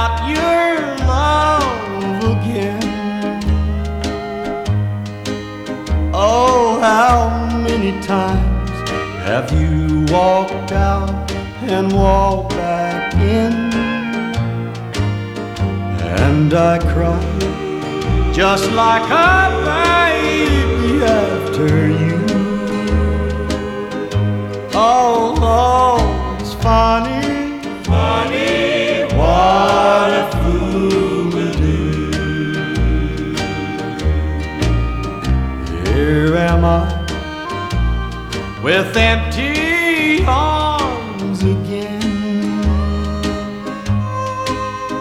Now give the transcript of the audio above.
about your love again. Oh, how many times have you walked out and walked back in? And I cried just like a baby after you. Oh, Lord,